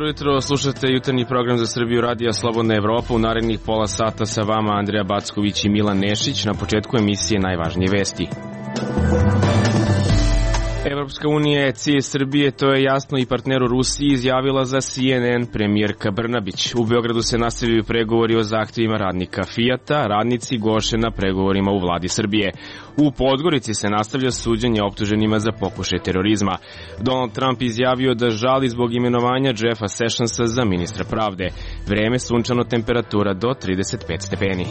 jutro, slušate jutarnji program za Srbiju Radija Slobodna Evropa. U narednih pola sata sa vama Andreja Backović i Milan Nešić. Na početku emisije najvažnije vesti. Evropska unija je cilj Srbije, to je jasno i partneru Rusiji izjavila za CNN premijerka Brnabić. U Beogradu se nastavljaju pregovori o zahtjevima radnika Fijata, radnici goše na pregovorima u vladi Srbije. U Podgorici se nastavlja suđenje optuženima za pokušaj terorizma. Donald Trump izjavio da žali zbog imenovanja Jeffa Sessionsa za ministra pravde. Vreme sunčano, temperatura do 35 stepeni.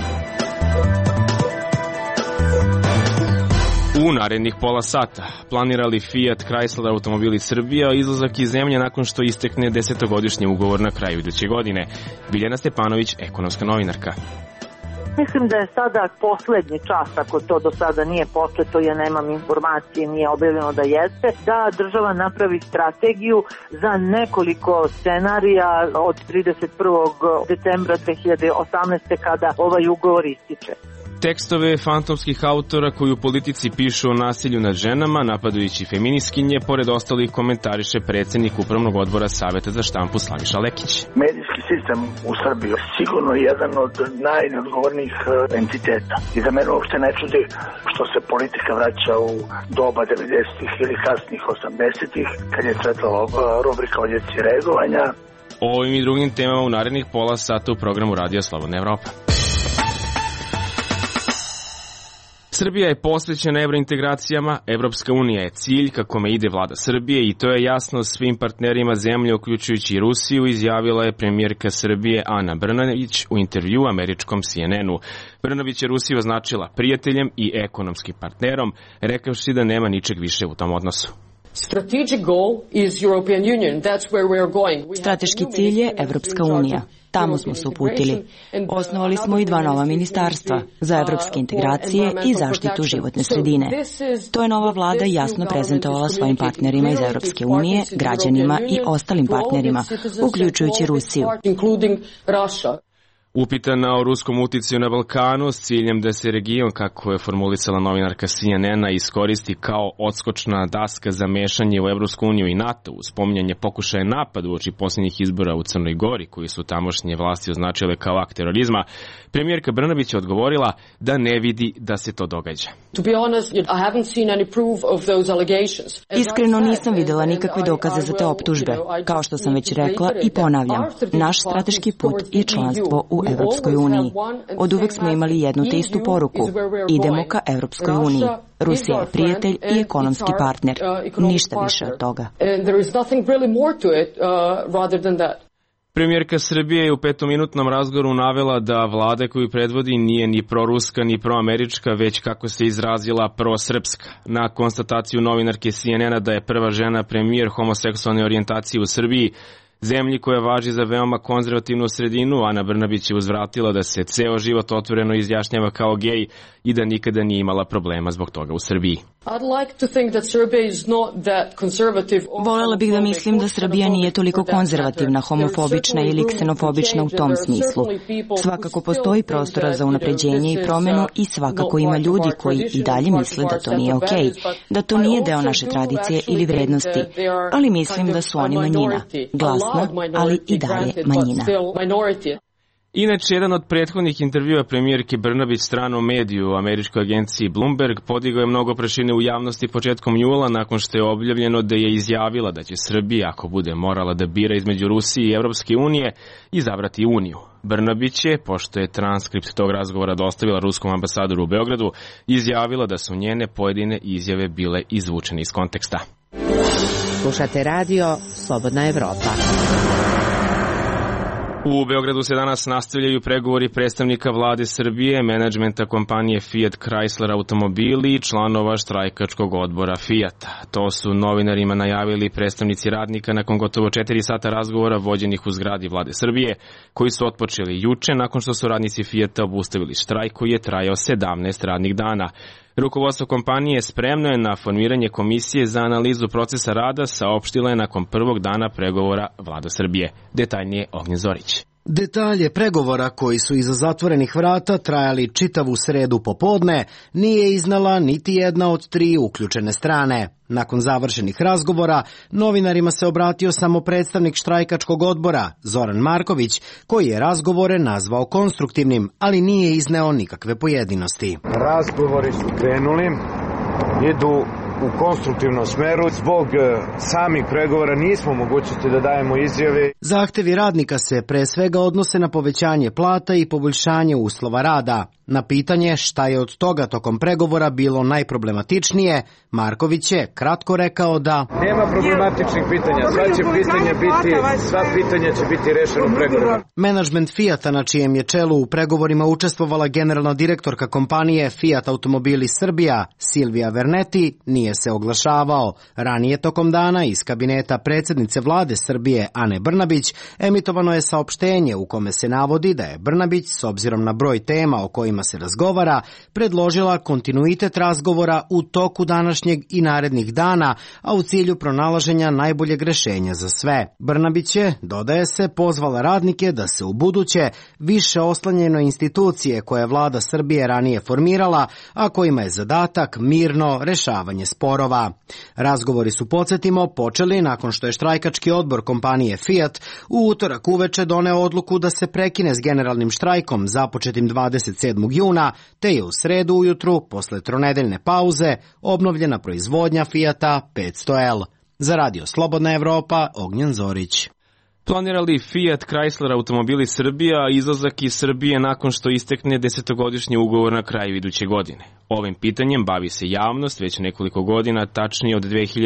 U narednih pola sata planirali Fiat, Chrysler automobili Srbija izlazak iz zemlje nakon što istekne 10-godišnji ugovor na kraju iduće godine. Biljana Stepanović, ekonomska novinarka. Mislim da je sada poslednji čas, ako to do sada nije početo, ja nemam informacije, nije objavljeno da jeste, da država napravi strategiju za nekoliko scenarija od 31. decembra 2018. kada ovaj ugovor ističe. Tekstove fantomskih autora koji u politici pišu o nasilju nad ženama, napadajući feministkinje, pored ostalih komentariše predsjednik Upravnog odbora Saveta za štampu Slaviša Lekić. Medijski sistem u Srbiji je sigurno jedan od najneodgovornijih entiteta. I za mene uopšte ne čudi što se politika vraća u doba 90-ih ili kasnih 80-ih, kad je cvetala rubrika o djeci reagovanja. O ovim i drugim temama u narednih pola sata u programu Radija Slobodna Evropa. Srbija je posvećena evrointegracijama, Evropska unija je cilj ka kome ide vlada Srbije i to je jasno svim partnerima zemlje, uključujući i Rusiju, izjavila je premijerka Srbije Ana Brnabić u intervju američkom CNN-u. Brnabić je Rusiju označila prijateljem i ekonomskim partnerom, rekavši da nema ničeg više u tom odnosu. Strateški cilj je Evropska unija. Tamo smo se uputili. Osnovali smo i 2 nova ministarstva za evropske integracije i zaštitu životne sredine. To je nova vlada jasno prezentovala svojim partnerima iz Evropske unije, građanima i ostalim partnerima, uključujući Rusiju. Upitana o ruskom uticaju na Balkanu s ciljem da se region, kako je formulisala novinarka CNN-a, iskoristi kao odskočna daska za mešanje u Evropsku uniju i NATO, uz spominjanje pokušaja napada uoči posljednjih izbora u Crnoj Gori, koji su tamošnje vlasti označile kao akt terorizma, premijerka Brnabić je odgovorila da ne vidi da se to događa. Iskreno nisam videla nikakve dokaze za te optužbe. Kao što sam već rekla i ponavljam, naš strateški put je članstvo u Evropskoj uniji. Od uvek smo imali jednu te istu poruku. Idemo ka Evropskoj uniji. Rusija je prijatelj i ekonomski partner. Ništa više od toga. Premijerka Srbije je u 5-minutnom razgovoru navela da vlada koju predvodi nije ni proruska ni proamerička, već, kako se izrazila, prosrpska. Na konstataciju novinarke CNN-a da je prva žena premijer homoseksualne orijentacije u Srbiji, zemlji koja važi za veoma konzervativnu sredinu, Ana Brnabić je uzvratila da se ceo život otvoreno izjašnjava kao gej i da nikada nije imala problema zbog toga u Srbiji. Volela bih da mislim da Srbija nije toliko konzervativna, homofobična ili ksenofobična u tom smislu. Svakako postoji prostora za unapređenje i promenu i svakako ima ljudi koji i dalje misle da to nije okej, da to nije deo naše tradicije ili vrednosti, ali mislim da su oni manjina, glasna, ali i dalje manjina. Inače, jedan od prethodnih intervjua premijerke Brnabić stranom mediju u američkoj agenciji Bloomberg podigao je mnogo prašine u javnosti početkom jula nakon što je objavljeno da je izjavila da će Srbija, ako bude morala da bira između Rusije i Evropske unije, izabrati Uniju. Brnabić je, pošto je transkript tog razgovora dostavila ruskom ambasadoru u Beogradu, izjavila da su njene pojedine izjave bile izvučene iz konteksta. Slušate radio Slobodna Evropa. U Beogradu se danas nastavljaju pregovori predstavnika vlade Srbije, menadžmenta kompanije Fiat Chrysler automobili i članova štrajkačkog odbora Fiata. To su novinarima najavili predstavnici radnika nakon gotovo 4 sata razgovora vođenih u zgradi vlade Srbije, koji su otpočeli juče nakon što su radnici Fiata obustavili štrajk koji je trajao 17 radnih dana. Rukovodstvo kompanije spremno je na formiranje komisije za analizu procesa rada, saopštila je nakon prvog dana pregovora vlada Srbije. Detaljnije Ognjen Zorić. Detalje pregovora koji su iza zatvorenih vrata trajali čitavu sredu popodne nije iznala niti jedna od 3 uključene strane. Nakon završenih razgovora, novinarima se obratio samo predstavnik štrajkačkog odbora, Zoran Marković, koji je razgovore nazvao konstruktivnim, ali nije izneo nikakve pojedinosti. Razgovori su krenuli, idu u konstruktivnom smeru. Zbog samih pregovora nismo mogućnosti da dajemo izjave. Zahtevi radnika se pre svega odnose na povećanje plata i poboljšanje uslova rada. Na pitanje šta je od toga tokom pregovora bilo najproblematičnije, Marković je kratko rekao da nema problematičnih pitanja, sva pitanja će biti rešena u pregovorima. Menadžment Fijata, na čijem je čelu u pregovorima učestvovala generalna direktorka kompanije Fiat Automobili Srbija, Silvija Verneti, nije se oglašavao. Ranije tokom dana iz kabineta predsjednice vlade Srbije Ane Brnabić emitovano je saopštenje u kome se navodi da je Brnabić, s obzirom na broj tema o kojima se razgovara, predložila kontinuitet razgovora u toku današnjeg i narednih dana, a u cilju pronalaženja najboljeg rešenja za sve. Brnabić je, dodaje se, pozvala radnike da se u buduće više oslanjaju na institucije koje je vlada Srbije ranije formirala, a kojima je zadatak mirno rešavanje sporova. Razgovori su, podsjetimo, počeli nakon što je štrajkački odbor kompanije Fiat u utorak uveče doneo odluku da se prekine s generalnim štrajkom započetim 27. juna, te je u sredu ujutru, posle tronedeljne pauze, obnovljena proizvodnja Fijata 500L. Za Radio Slobodna Evropa, Ognjen Zorić. Planira li Fiat Chrysler Automobili Srbija izlazak iz Srbije nakon što istekne 10-godišnji ugovor na kraju iduće godine? Ovim pitanjem bavi se javnost već nekoliko godina, tačnije od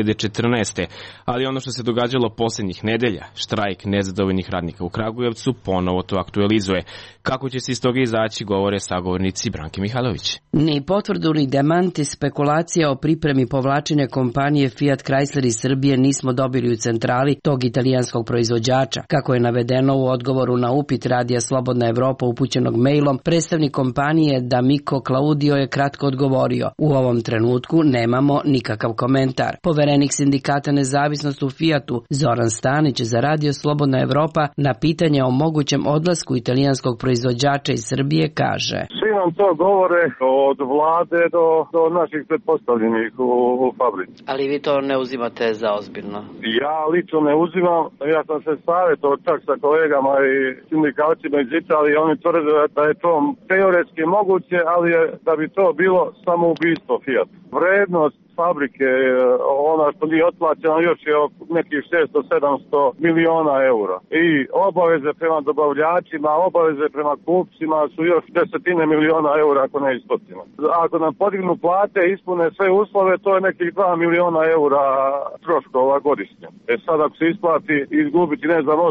2014. Ali ono što se događalo posljednjih nedelja, štrajk nezadovoljnih radnika u Kragujevcu, ponovo to aktualizuje. Kako će se iz toga izaći, govore sagovornici Branke Mihajlović. Ni potvrdu ni demanti spekulacija o pripremi povlačenja kompanije Fiat Chrysler iz Srbije nismo dobili u centrali tog italijanskog proizvođača. Kako je navedeno u odgovoru na upit Radija Slobodna Evropa upućenog mailom, predstavnik kompanije D'Amico Claudio je kratko odgovorio: u ovom trenutku nemamo nikakav komentar. Poverenik sindikata Nezavisnost u Fijatu Zoran Stanić za Radio Slobodna Evropa na pitanje o mogućem odlasku italijanskog proizvođača iz Srbije kaže: svi nam to govore od vlade do naših pretpostavljenih u fabrici. Ali vi to ne uzimate za ozbiljno? Ja lično ne uzimam, ja sam se savjetovao čak sa kolegama i sindikalcima iz Italije, oni tvrde da je to teoretski moguće, ali je da bi to bilo samoubistvo Fiat. Vrednost fabrike, ona što nije otplaćena, još je nekih 600-700 miliona eura. I obaveze prema dobavljačima, obaveze prema kupcima su još desetine miliona eura, ako ne i stotina. Ako nam podignu plate, ispune sve uslove, to je nekih 2 miliona eura troškova godišnje. Sad ako se isplati izgubiti, ne znam,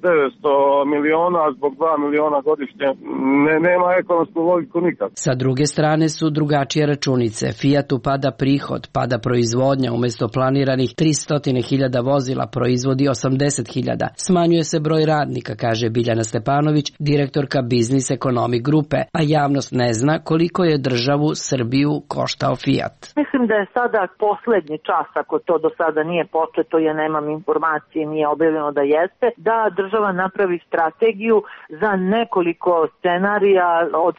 800-900 miliona zbog 2 miliona godišnje, nema ekonomsku logiku nikad. Sa druge strane su drugačije računice. Fiatu pada prihod, pada proizvodnja, umjesto planiranih 300.000 vozila proizvodi 80.000. Smanjuje se broj radnika, kaže Biljana Stepanović, direktorka Biznis Ekonomi grupe, a javnost ne zna koliko je državu Srbiju koštao Fiat. Mislim da je sada poslednji čas, ako to do sada nije početo, ja nemam informacije, nije objavljeno da jeste, da država napravi strategiju za nekoliko scenarija od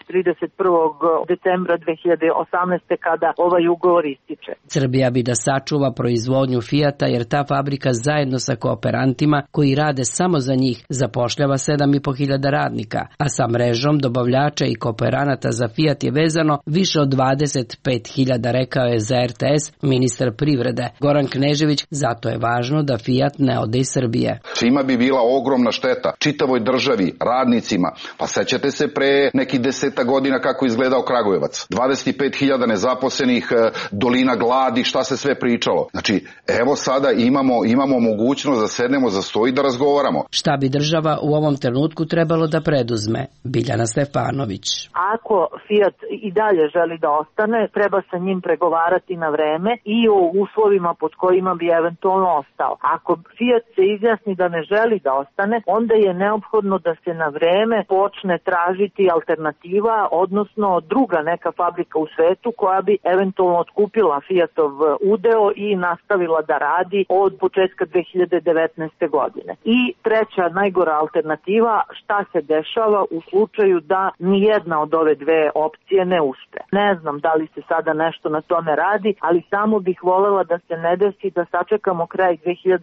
31. decembra 2018. kada ovaj ugovor ističe. Srbija bi da sačuva proizvodnju Fijata jer ta fabrika zajedno sa kooperantima koji rade samo za njih zapošljava 7.500 radnika, a sa mrežom dobavljača i kooperanata za Fijat je vezano više od 25.000, rekao je za RTS ministar privrede Goran Knežević. Zato je važno da Fijat ne ode iz Srbije. Svima bi bila ogromna šteta, čitavoj državi, radnicima. Pa sećate se pre nekih 10 godina kako izgledao Kragujevac. 25.000 nezaposlenih, dolina gladi, šta se sve pričalo. Znači, evo sada imamo mogućnost da sednemo za sto i da razgovaramo. Šta bi država u ovom trenutku trebalo da preduzme? Biljana Stefanović. Ako Fiat i dalje želi da ostane, treba sa njim pregovarati na vreme i o uslovima pod kojima bi eventualno ostao. Ako Fiat se izjasni da ne želi da ostane, onda je neophodno da se na vreme počne tražiti alternativa, odnosno druga neka fabrika u svetu koja bi eventualno otkupila Fiatov udeo i nastavila da radi od početka 2019. godine. I treća, najgora alternativa, šta se dešava u slučaju da nijedna od ove dve opcije ne uspe. Ne znam da li se sada nešto na tome radi, ali samo bih volela da se ne desi da sačekamo kraj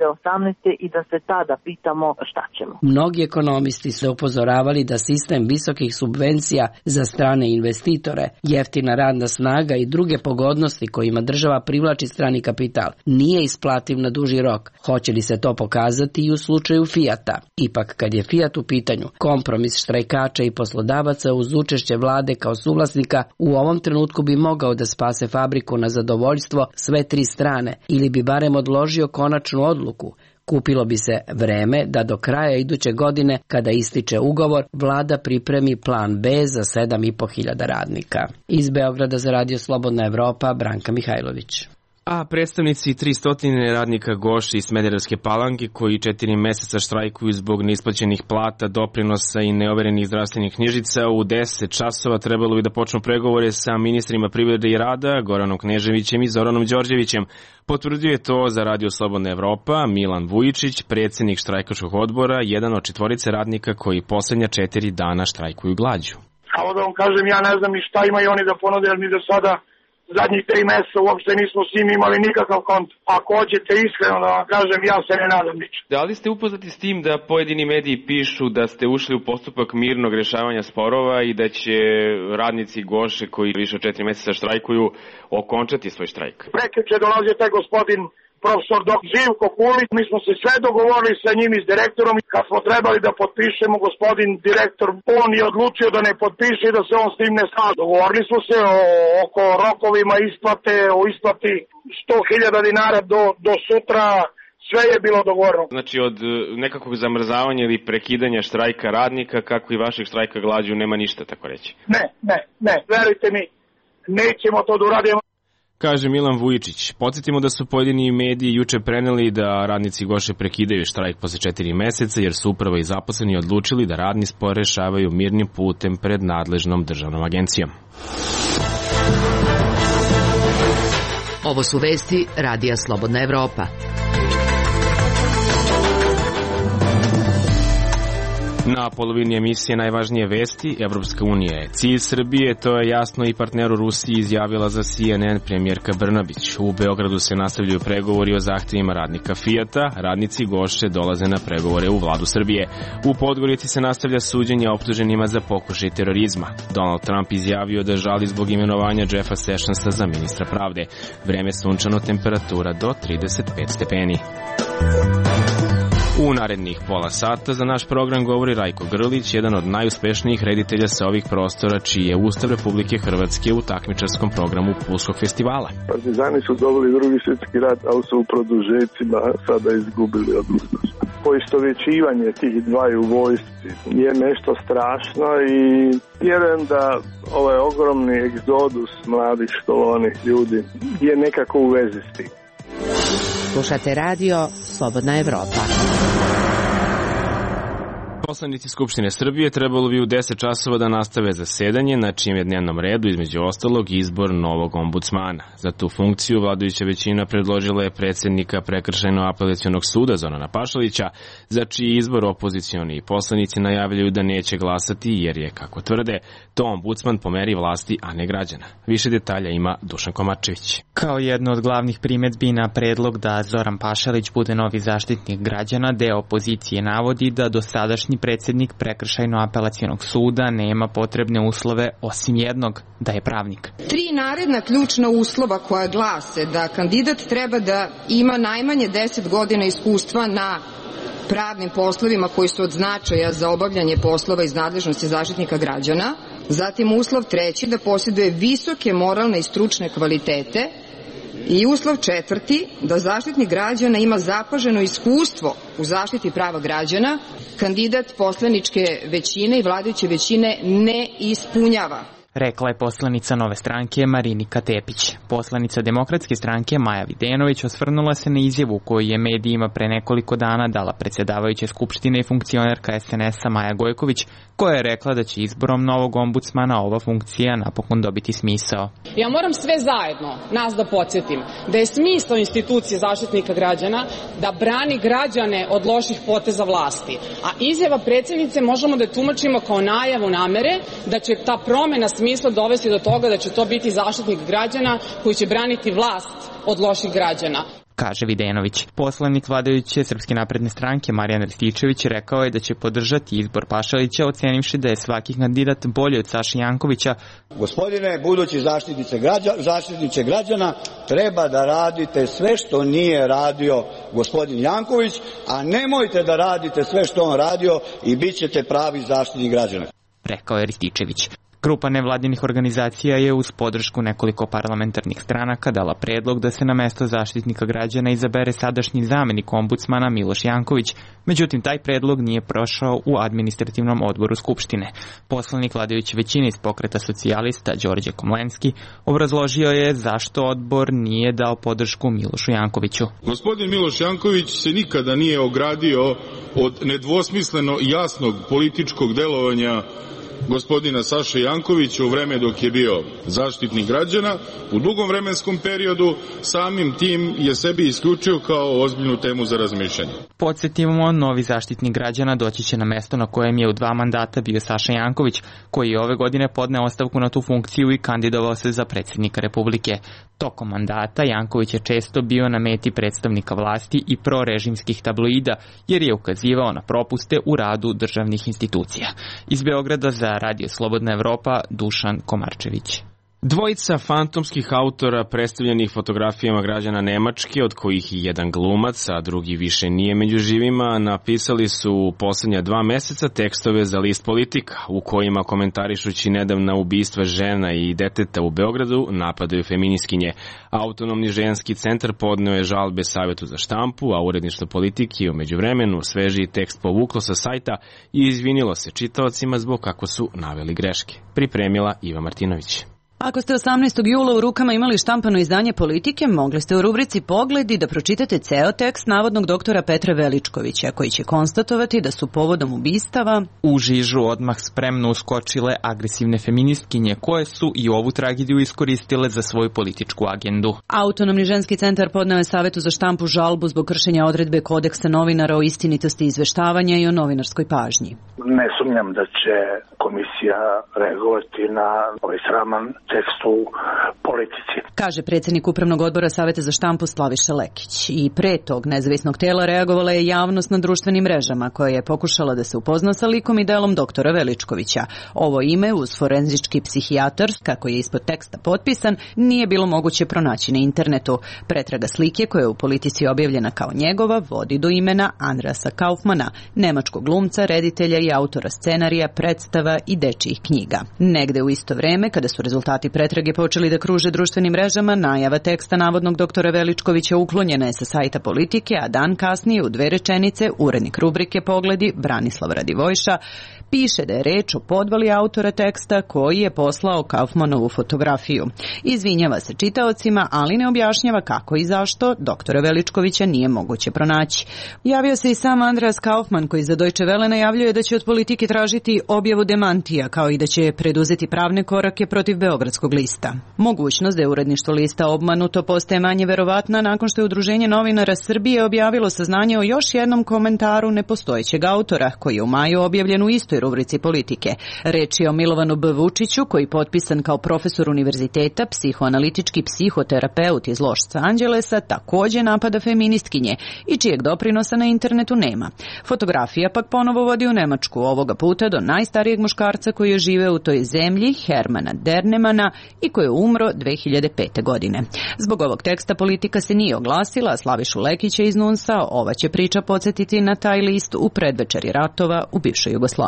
2018. i da se tada pitamo šta ćemo. Mnogi ekonomisti su upozoravali da sistem visokih subvencija za strane investitore, jeftina radna snaga i druge pogodnosti kojima država privlači strani kapital nije isplativ na duži rok. Hoće li se to pokazati i u slučaju Fijata? Ipak, kad je Fijat u pitanju, kompromis štrajkača i poslodavaca uz učešće vlade kao suvlasnika u ovom trenutku bi mogao da spase fabriku na zadovoljstvo sve tri strane ili bi barem odložio konačnu odluku. Kupilo bi se vreme da do kraja iduće godine, kada ističe ugovor, vlada pripremi plan B za 7.500 radnika. Iz Beograda za Radio Slobodna Evropa, Branka Mihajlović. A predstavnici 300 radnika Goše i Smederevske Palanke koji 4 meseca štrajkuju zbog neisplaćenih plata, doprinosa i neoverenih zdravstvenih knjižica u 10 časova trebalo bi da počnu pregovore sa ministrima privrede i rada Goranom Kneževićem i Zoranom Đorđevićem. Potvrdio je to za Radio Slobodna Evropa Milan Vujičić, predsjednik štrajkačkog odbora, jedan od 4 radnika koji poslednja 4 dana štrajkuju glađu. Samo da vam kažem, ja ne znam ni šta imaju oni da ponude, jer mi do sada zadnjih 3 meseca uopšte nismo s njim imali nikakav kontakt. Ako hoćete iskreno da vam kažem, ja se ne nadam ničem. Da li ste upoznati s tim da pojedini mediji pišu da ste ušli u postupak mirnog rešavanja sporova i da će radnici Goše koji više od 4 meseca štrajkuju okončati svoj štrajk? Prekjuče dolazio taj gospodin profesor dok Živko Kulić, mi smo se sve dogovorili sa njim i s direktorom. Kad smo trebali da potpišemo, gospodin direktor, on je odlučio da ne potpiše i da se on s tim ne slaže. Dogovorili smo se oko rokovima isplate, o isplati 100.000 dinara do sutra, sve je bilo dogovoreno. Znači od nekakvog zamrzavanja ili prekidanja štrajka radnika, kako i vašeg štrajka glađu, nema ništa, tako reći? Ne, verujte mi, nećemo to da uradimo. Kaže Milan Vujičić. Podsjetimo da su pojedini mediji juče preneli da radnici Goše prekidaju štrajk posle 4 meseca jer su upravo i zaposleni odlučili da radni spor rešavaju mirnim putem pred nadležnom državnom agencijom. Ovo su vesti Radija Slobodna Evropa. Na polovini emisije najvažnije vesti, Evropska unija je cilj Srbije, to je jasno i partneru Rusiji izjavila za CNN premijerka Brnabić. U Beogradu se nastavljaju pregovori o zahtjevima radnika Fijata, radnici Goše dolaze na pregovore u vladu Srbije. U Podgorici se nastavlja suđenje optuženima za pokušaj terorizma. Donald Trump izjavio da žali zbog imenovanja Jeffa Sessionsa za ministra pravde. Vreme sunčano, temperatura do 35 stepeni. U narednih pola sata za naš program govori Rajko Grlić, jedan od najuspešnijih reditelja sa ovih prostora, čiji je Ustav Republike Hrvatske u takmičarskom programu Pulskog festivala. Partizani su dobili Drugi svjetski rat, ali su u produžecima sada izgubili od ustaša. Poistovjećivanje tih dvaju vojsci je nešto strašno i vjerujem da ovaj ogromni egzodus mladih školovanih ljudi je nekako u vezi s tim. Slušate radio Slobodna Evropa. Poslanici Skupštine Srbije trebalo bi u 10 časova da nastave zasedanje, na čijem je dnevnom redu između ostalog izbor novog ombudsmana. Za tu funkciju vladajuća većina predložila je predsjednika Prekršajno-apelacionog suda Zorana Pašalića, za čiji izbor opozicioni poslanici najavljaju da neće glasati jer je, kako tvrde, to ombudsman po meri vlasti, a ne građana. Više detalja ima Dušan Komačević. Kao jedno od glavnih primedbi na predlog da Zoran Pašalić bude novi zaštitnik građana, deo opozicije navodi da dosadašnji predsjednik Prekršajno-apelacionog suda nema potrebne uslove osim jednog, da je pravnik. 3 naredna ključna uslova koja glase da kandidat treba da ima najmanje 10 godina iskustva na pravnim poslovima koji su od značaja za obavljanje poslova iz nadležnosti zaštitnika građana. Zatim uslov 3. da posjeduje visoke moralne i stručne kvalitete. I uslov 4. da zaštitnik građana ima zapaženo iskustvo u zaštiti prava građana. Kandidat poslaničke većine i vladajuće većine ne ispunjava. rekla je poslanica Nove stranke Marinika Tepić. Poslanica Demokratske stranke Maja Videnović osvrnula se na izjavu koju je medijima pre nekoliko dana dala predsjedavajuća Skupštine i funkcionerka SNS-a Maja Gojković, koja je rekla da će izborom novog ombudsmana ova funkcija napokon dobiti smisao. Ja moram sve zajedno nas da podsjetim da je smisao institucije Zaštitnika građana da brani građane od loših poteza vlasti, a izjava predsjednice možemo da tumačimo kao najavu namere da će ta promena smisla dovesti do toga da će to biti Zaštitnik građana koji će braniti vlast od loših građana, kaže Videnović. Poslanik vladajuće Srpske napredne stranke Marijan Rističević rekao je da će podržati izbor Pašalića, ocenivši da je svaki kandidat bolji od Saše Jankovića. Gospodine budući zaštitniče građana, treba da radite sve što nije radio gospodin Janković, a nemojte da radite sve što on radio i bit ćete pravi zaštitnik građana, rekao je Rističević. Grupa nevladinih organizacija je uz podršku nekoliko parlamentarnih stranaka dala predlog da se na mesto Zaštitnika građana izabere sadašnji zamenik ombudsmana Miloš Janković, međutim taj predlog nije prošao u administrativnom odboru Skupštine. Poslanik vladajuće većine iz Pokreta socijalista Đorđe Komlenski obrazložio je zašto odbor nije dao podršku Milošu Jankoviću. Gospodin Miloš Janković se nikada nije ogradio od nedvosmisleno jasnog političkog delovanja gospodina Saše Jankovića u vreme dok je bio Zaštitnik građana. U dugom vremenskom periodu samim tim je sebi isključio kao ozbiljnu temu za razmišljanje. Podsjetimo, novi Zaštitnik građana doći će na mesto na kojem je u 2 mandata bio Saša Janković, koji je ove godine podneo ostavku na tu funkciju i kandidovao se za predsjednika Republike. Tokom mandata Janković je često bio na meti predstavnika vlasti i prorežimskih tabloida, jer je ukazivao na propuste u radu državnih institucija. Iz Beograda za Radio Slobodna Evropa, Dušan Komarčević. Dvojica fantomskih autora predstavljenih fotografijama građana Nemačke, od kojih i jedan glumac, a drugi više nije među živima, napisali su u posljednja 2 meseca tekstove za list Politika, u kojima komentarišući nedavna ubistva žena i deteta u Beogradu napadaju feminiskinje. Autonomni ženski centar podneo je žalbe Savetu za štampu, a uredništvo Politike je u međuvremenu svežiji tekst povuklo sa sajta i izvinilo se čitaocima zbog kako su naveli greške. Pripremila Iva Martinović. Ako ste 18. jula u rukama imali štampano izdanje Politike, mogli ste u rubrici Pogledi da pročitate ceo tekst navodnog doktora Petra Veličkovića, koji će konstatovati da su povodom ubistava u žižu odmah spremno uskočile agresivne feministkinje, koje su i ovu tragediju iskoristile za svoju političku agendu. Autonomni ženski centar podneo je Savetu za štampu žalbu zbog kršenja odredbe kodeksa novinara o istinitosti izveštavanja i o novinarskoj pažnji. Ne sumnjam da će komisija reagovati na ovaj sraman tekst u Politici, kaže predsjednik Upravnog odbora Saveta za štampu Slaviša Lekić. I pre tog nezavisnog tela reagovala je javnost na društvenim mrežama, koja je pokušala da se upozna sa likom i delom doktora Veličkovića. Ovo ime uz forenzički psihijatar, kako je ispod teksta potpisan, nije bilo moguće pronaći na internetu. Pretraga slike, koja je u Politici objavljena kao njegova, vodi do imena Andreasa Kaufmana, nemačkog glumca, reditelja i autora scenarija, predstava i dečijih knjiga. Negde u isto vreme, kada su rezultati pretrage počeli da kruže društvenim mrežama, najava teksta navodnog doktora Veličkovića uklonjena je sa sajta Politike, a dan kasnije u 2 rečenice urednik rubrike Pogledi Branislav Radivojša piše da je reč o podvali autora teksta koji je poslao Kaufmanovu fotografiju. Izvinjava se čitaocima, ali ne objašnjava kako i zašto doktora Veličkovića nije moguće pronaći. Javio se i sam Andreas Kaufman, koji za Deutsche Welle najavljuje da će od Politike tražiti objavu demantija, kao i da će preduzeti pravne korake protiv Beogradskog lista. Mogućnost da je uredništvo lista obmanuto postaje manje verovatna nakon što je Udruženje novinara Srbije objavilo saznanje o još jednom komentaru nepostojećeg autora, koji je u maju objavljen u istoj rubrici Politike. Reč je o Milovanu B. Vučiću, koji potpisan kao profesor univerziteta, psihoanalitički psihoterapeut iz Los Angelesa, takođe napada feministkinje i čijeg doprinosa na internetu nema. Fotografija pak ponovo vodi u Nemačku, ovoga puta do najstarijeg muškarca koji je živeo u toj zemlji, Hermana Dernemana, i koji je umro 2005. godine. Zbog ovog teksta Politika se nije oglasila, a Slavišu Lekića iz NUNS-a ova će priča podsjetiti na taj list u predvečeri ratova u bivšoj Jugoslaviji.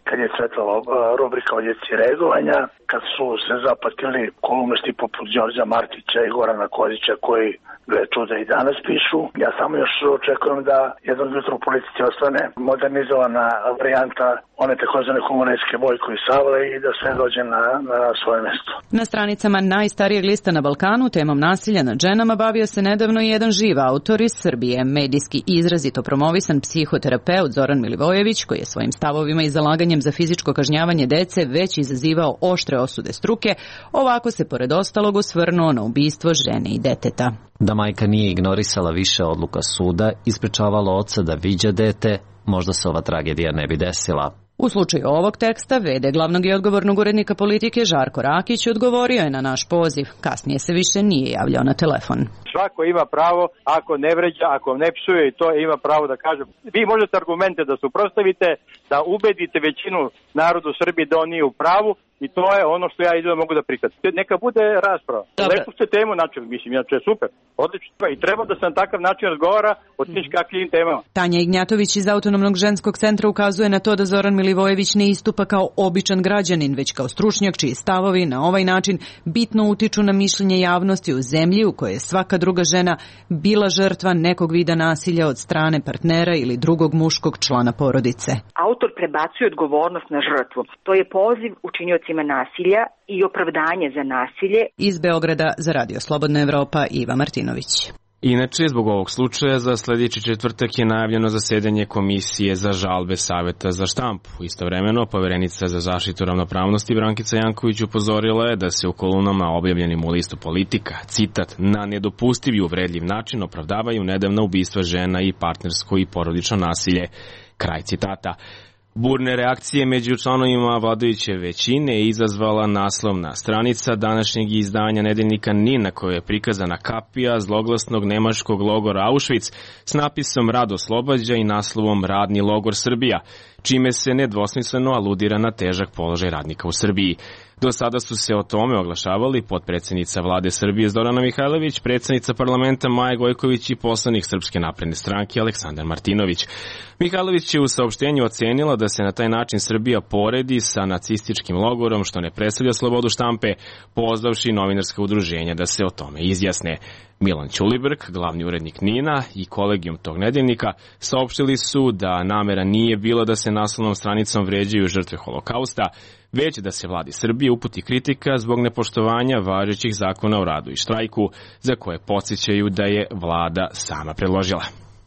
kad je cvetala rubrika o djeci reagovanja, kad su se zapatili kolumnisti poput Đorđa Martića i Gorana Kozića koji gle čuda i danas pišu. Ja samo još očekujem da jednog jutra u politici ostane modernizovana varijanta one takozvane komunistske Bojko i Savle i da sve dođe na svoje mesto. Na stranicama najstarijeg lista na Balkanu temom nasilja nad ženama bavio se nedavno i jedan živ autor iz Srbije, medijski izrazito promovisan psihoterapeut Zoran Milivojević, koji je svojim stavovima i zalaganjem za fizičko kažnjavanje dece već izazivao oštre osude struke. Ovako se pored ostalog osvrnuo na ubistvo žene i deteta. Da majka nije ignorisala više odluka suda i sprečavala oca da viđa dete, možda se ova tragedija ne bi desila. U slučaju ovog teksta, v.d. glavnog i odgovornog urednika politike Žarko Rakić odgovorio je na naš poziv. Kasnije se više nije javljao na telefon. Svako ima pravo, ako ne vređa, ako ne psuje, i to ima pravo da kaže. Vi možete argumente da suprotstavite, da ubedite većinu narodu Srbije da on nije u pravu, i to je ono što ja idem mogu da prihvatim. Neka bude rasprava. Lepo ste temu načeli, mislim, inače je super, odlično. I treba da se na takav način razgovara o kakvim temama. Tanja Ignjatović iz Autonomnog ženskog centra ukazuje na to da Zoran Milivojević ne istupa kao običan građanin, već kao stručnjak čiji stavovi na ovaj način bitno utiču na mišljenje javnosti u zemlji u kojoj je svaka druga žena bila žrtva nekog vida nasilja od strane partnera ili drugog muškog člana porodice. Autor prebacuje odgovornost na žrtvu. To je poziv učiniocima nasilja i opravdanje za nasilje. Iz Beograda za Radio Slobodna Evropa Iva Martinović. Inače, zbog ovog slučaja za sljedeći četvrtak je najavljeno zasedanje Komisije za žalbe Saveta za štampu. Istovremeno, poverenica za zaštitu ravnopravnosti Brankica Janković upozorila je da se u kolumnama objavljenim u listu Politika, citat, na nedopustiv i uvredljiv način opravdavaju nedavna ubistva žena i partnersko i porodično nasilje. Kraj citata. Burne reakcije među članovima vladajuće većine je izazvala naslovna stranica današnjeg izdanja nedeljnika NIN, na kojoj je prikazana kapija zloglasnog nemačkog logora Auschwitz s napisom Rad oslobađa i naslovom Radni logor Srbija, čime se nedvosmisleno aludira na težak položaj radnika u Srbiji. Do sada su se o tome oglašavali potpredsjednica vlade Srbije Zorana Mihajlović, predsjednica parlamenta Maja Gojković i poslanik Srpske napredne stranke Aleksandar Martinović. Mihajlović je u saopštenju ocenila da se na taj način Srbija poredi sa nacističkim logorom, što ne predstavlja slobodu štampe, pozvavši novinarska udruženja da se o tome izjasne. Milan Ćulibrk, glavni urednik NIN-a i kolegijum tog nedeljnika, saopštili su da namera nije bila da se naslovnom stranicom vređaju žrtve holokausta, već da se vladi Srbije uputi kritika zbog nepoštovanja važećih zakona o radu i štrajku, za koje podsjećaju da je vlada sama predložila.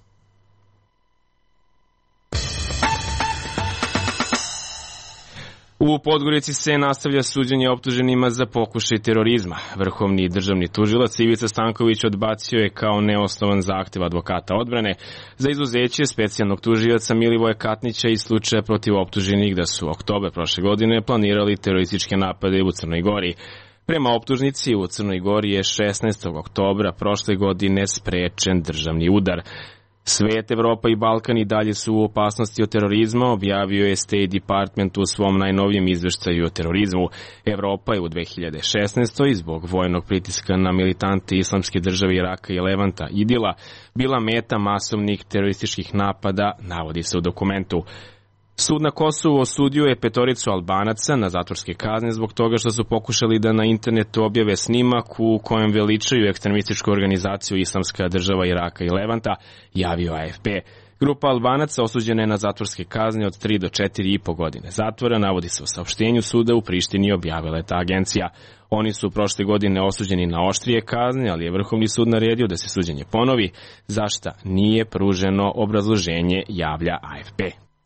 U Podgorici se nastavlja suđenje optuženima za pokušaj terorizma. Vrhovni državni tužilac Ivica Stanković odbacio je kao neosnovan zahtev advokata odbrane za izuzeće specijalnog tužioca Milivoja Katnića iz slučaja protiv optuženih da su oktobra prošle godine planirali terorističke napade u Crnoj Gori. Prema optužnici, u Crnoj Gori je 16. oktobra prošle godine sprečen državni udar. Svet, Evropa i Balkan i dalje su u opasnosti od terorizma, objavio je State Department u svom najnovijem izveštaju o terorizmu. Evropa je u 2016. zbog vojnog pritiska na militante Islamske države Iraka i Levanta IDIL-a bila meta masovnih terorističkih napada, navodi se u dokumentu. Sud na Kosovu osudio je 5 Albanaca na zatvorske kazne zbog toga što su pokušali da na internetu objave snimak u kojem veličaju ekstremističku organizaciju Islamska država Iraka i Levanta, javio AFP. Grupa Albanaca osuđena je na zatvorske kazne od 3 do 4,5 godine zatvora, navodi se u saopštenju suda u Prištini, objavila je ta agencija. Oni su prošle godine osuđeni na oštrije kazne, ali je Vrhovni sud naredio da se suđenje ponovi, za šta nije pruženo obrazloženje, javlja AFP.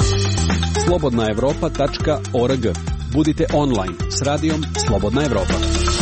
slobodnaevropa.org. Budite online s radijom Slobodna Evropa.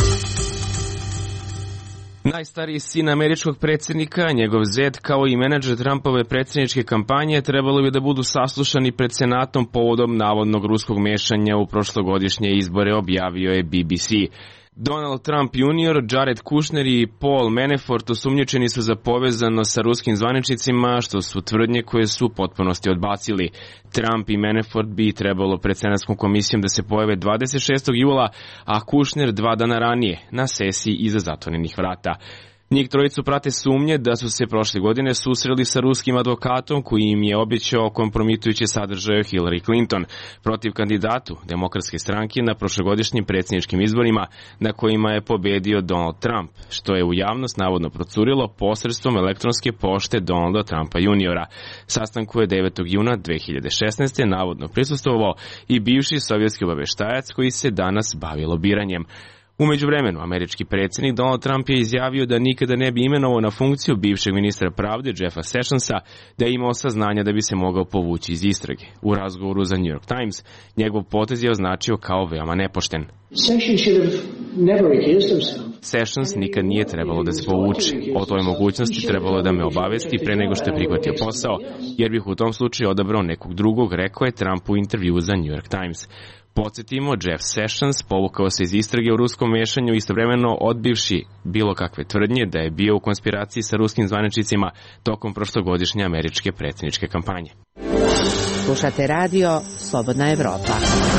Najstariji sin američkog predsjednika, njegov zet, kao i menadžer Trumpove predsjedničke kampanje, trebalo bi da budu saslušani pred Senatom povodom navodnog ruskog mešanja u prošlogodišnje izbore, objavio je BBC. Donald Trump Jr., Jared Kushner i Paul Manafort osumnjičeni su za povezano sa ruskim zvaničnicima, što su tvrdnje koje su u potpunosti odbacili. Trump i Manafort bi trebalo pred Senatskom komisijom da se pojave 26. jula, a Kushner 2 dana ranije na sesiji iza zatvorenih vrata. Njih trojicu prate sumnje da su se prošle godine susreli sa ruskim advokatom koji im je obećao kompromitujuće sadržaje o Hillary Clinton protiv kandidatu Demokratske stranke na prošlogodišnjim predsjedničkim izborima na kojima je pobedio Donald Trump, što je u javnost navodno procurilo posredstvom elektronske pošte Donalda Trumpa juniora. Sastanku je 9. juna 2016. navodno prisustvovao i bivši sovjetski obaveštajac koji se danas bavi lobiranjem. U međuvremenu, američki predsjednik Donald Trump je izjavio da nikada ne bi imenovao na funkciju bivšeg ministra pravde Jeffa Sessionsa, da je imao saznanja da bi se mogao povući iz istrage. U razgovoru za New York Times, njegov potez je označio kao veoma nepošten. Sessions nikad nije trebalo da se povuče. O toj mogućnosti trebalo da me obavesti pre nego što je prihvatio posao, jer bih u tom slučaju odabrao nekog drugog, rekao je Trump u intervju za New York Times. Podsjetimo, Jeff Sessions povukao se iz istrage o ruskom mešanju, istovremeno odbivši bilo kakve tvrdnje da je bio u konspiraciji sa ruskim zvaničnicima tokom prošlogodišnje američke predsjedničke kampanje. Slušate radio Slobodna Evropa.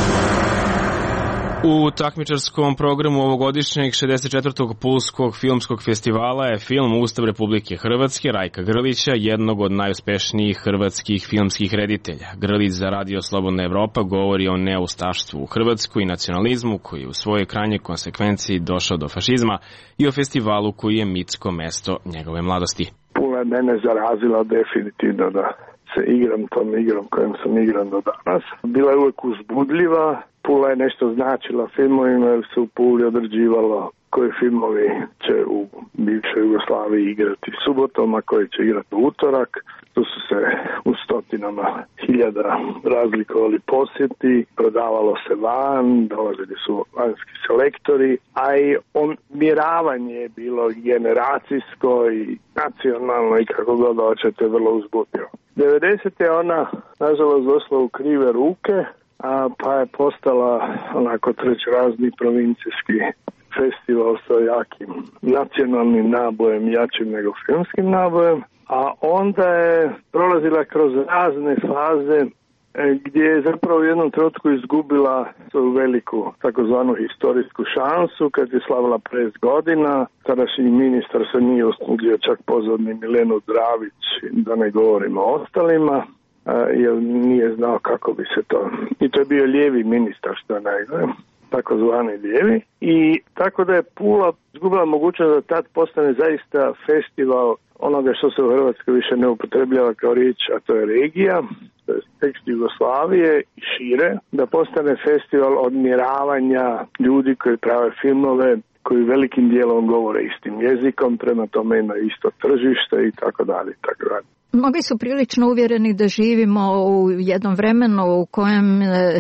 U takmičarskom programu ovogodišnjeg 64. Pulskog filmskog festivala je film Ustav Republike Hrvatske Rajka Grlića, jednog od najuspešnijih hrvatskih filmskih reditelja. Grlić za radio Slobodna Evropa govori o neustaštvu u Hrvatskoj i nacionalizmu koji je u svojoj krajnjoj konsekvenciji došao do fašizma i o festivalu koji je mitsko mesto njegove mladosti. Pula je mene zarazila definitivno da se igram tom igrom kojom sam igran do danas. Bila je uvijek uzbudljiva. Pula je nešto značila filmovima jer se u Puli određivalo koji filmovi će u bivšoj Jugoslaviji igrati subotom, a koji će igrati u utorak. Tu su se u stotinama hiljada razlikovali posjeti, prodavalo se van, dolazili su vanjski selektori, a i miravanje je bilo generacijsko i nacionalno i kako god hoćete vrlo uzbudljivo. 90. je ona nažalost došla u krive ruke, pa je postala onako trećerazni provincijski festival sa jakim nacionalnim nabojem, jačim nego filmskim nabojem, a onda je prolazila kroz razne faze gdje je zapravo u jednom trenutku izgubila svoju veliku takozvanu historijsku šansu kad je slavila 50 godina. Tadašnji ministar se nije usudio čak pozvati ni Milenu Dravić, da ne govorimo o ostalima, jer nije znao kako bi se to... I to je bio lijevi ministar, što je najgore, takozvani lijevi. I tako da je Pula izgubila mogućnost da tad postane zaista festival onoga što se u Hrvatskoj više ne upotrebljava kao riječ, a to je regija, to je tekst Jugoslavije i šire, da postane festival odmjeravanja ljudi koji prave filmove, koji velikim dijelom govore istim jezikom, prema tome imaju isto tržište i tako dalje, i tako dalje. Mnogi su prilično uvjereni da živimo u jednom vremenu u kojem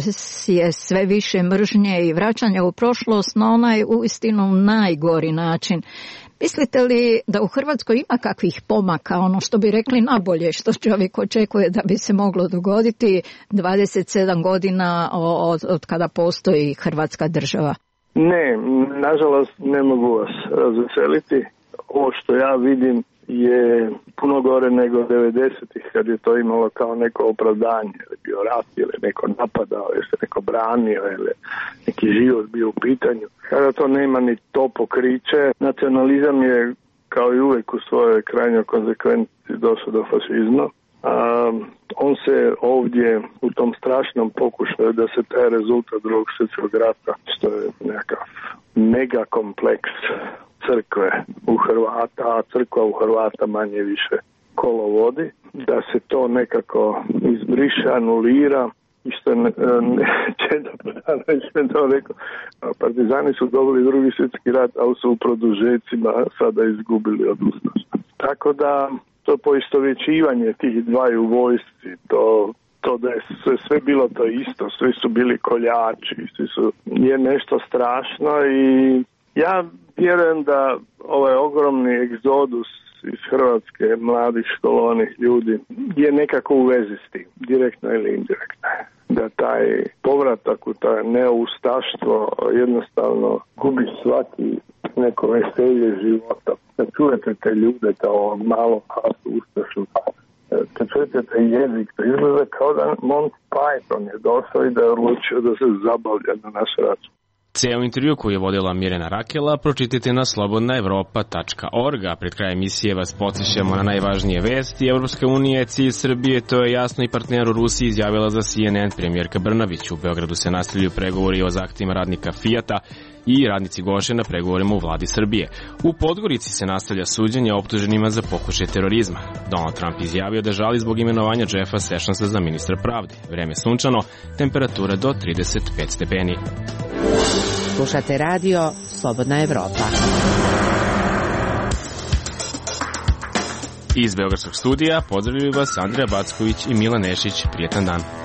je sve više mržnje i vraćanja u prošlost na onaj uistinu najgori način. Mislite li da u Hrvatskoj ima kakvih pomaka, ono što bi rekli nabolje, što čovjek očekuje da bi se moglo dogoditi 27 godina od kada postoji Hrvatska država? Ne, nažalost ne mogu vas razveseliti. Ovo što ja vidim je puno gore nego 90-ih kad je to imalo kao neko opravdanje, ili bio rat, ili neko napadao, ili se neko branio, ili neki život bio u pitanju. Kada to nema ni to pokriće, nacionalizam je kao i uvijek u svojoj krajnjoj konsekvenci došao do fašizma. On se ovdje u tom strašnom pokušaju da se taj rezultat drugog svjetskog rata, što je nekakav mega kompleks crkve u Hrvata, a crkva u Hrvata manje više kolovodi, da se to nekako izbriše, anulira i što je to rekao, partizani su dobili drugi svjetski rat, ali su u produžecima sada izgubili od ustaša. Tako da to poistovjećivanje tih dvaju vojsci, to da je sve bilo to isto, svi su bili koljači, je nešto strašno i ja vjerujem da ovaj ogromni egzodus iz Hrvatske, mladih školovanih ljudi, je nekako u vezi s tim, direktno ili indirektno. Da taj povratak u taj neustaštvo jednostavno gubi svaki neko veselje života. Kad čujete te ljude kao malo hasu ustašu, kad čujete te jezik, to izgleda kao da Monty Python je došao i da je odlučio da se zabavlja na naš račun. Ceo intervju koji je vodila Mirjana Rakela pročitajte na slobodnaevropa.org, a pred kraj emisije vas podsjećamo na najvažnije vesti. Evropska unija je cilj Srbije, to je jasno i partner u Rusiji izjavila za CNN premijerka Brnabić. U Beogradu se nastavljaju pregovori o zahtevima radnika Fijata i radnici Goše na pregovorima u vladi Srbije. U Podgorici se nastavlja suđenje optuženima za pokušaj terorizma. Donald Trump izjavio da žali zbog imenovanja Jeffa Sessionsa za ministra pravde. Vreme sunčano, temperatura do 35 stepeni. Slušate radio Slobodna Evropa. Iz Beogradskog studija pozdravljaju vas Andreja Backović i Milan Nešić. Prijetan dan.